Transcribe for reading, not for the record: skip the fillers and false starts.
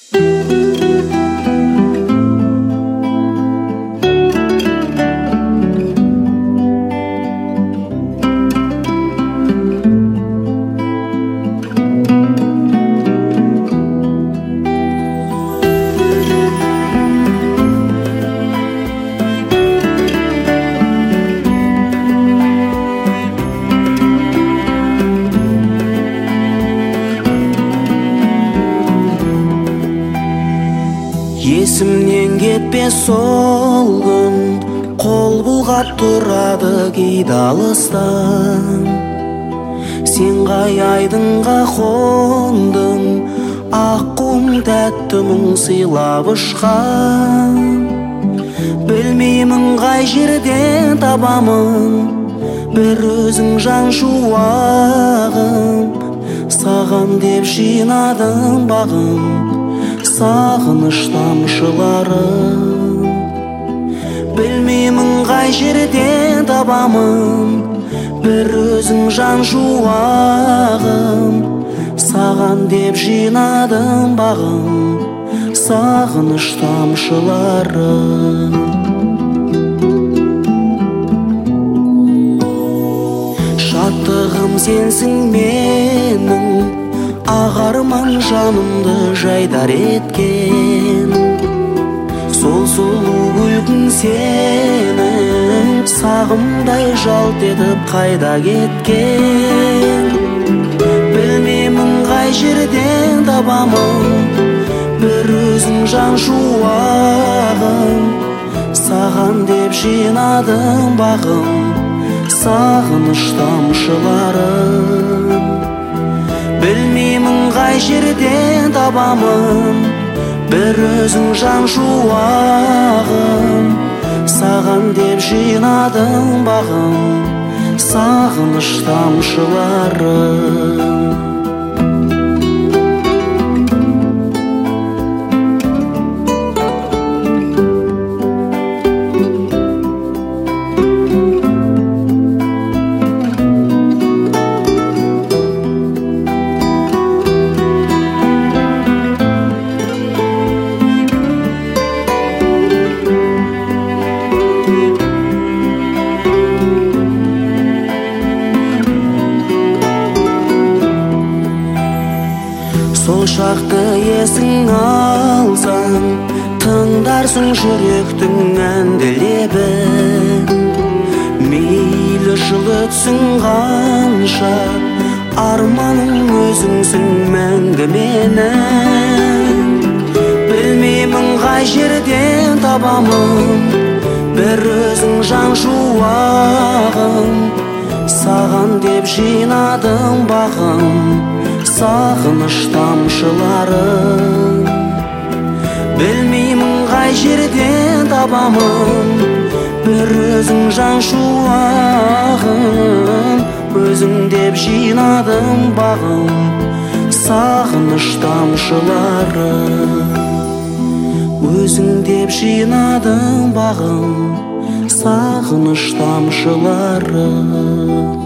Есімнен кетпес сол күн, қол бұлғап тұрады кейде алыстан. Сен қай айдынға қондың, аққуым тәтті мұң сыйлап ұшқан. Білмеймін қай жерден табамын бір өзің жан шуағым. Саған деп жинадым бағым сағыныш тамшыларын. Білмеймін қай жерден табамын бір өзің жан жуағым. Саған деп жинадым бағым сағыныш тамшыларын. Шаттығым сенсің менің, ағарман жанымды жайдар еткен. Сол сұлу күлкің сенің, сағымдай жалт етіп қайда кеткен. Білмеймін қай жерден табамын бір өзің жан шуағым. Саған деп жинадым бағым сағыныш тамшыларын. Білмеймін қай жерден табамын бір өзің жан жуағым. Саған деп жинадым бағым сағыныш тамшыларын. Сол шақты есің алсаң, тыңдарсың жүректің әнді лебін. Мейлі жыл өтсін қанша, арманым өзіңсің мәңгі менің. Білмеймін қай жерден табамын бір өзің жан шуағым. Саған деп жинадым бағым сағыныш тамшыларын. Білмеймін қай жерден табамын бір өзің жан шуағым. Өзің деп жинадым бағым сағыныш тамшыларын. Өзің деп жинадым бағым сағыныш тамшыларын.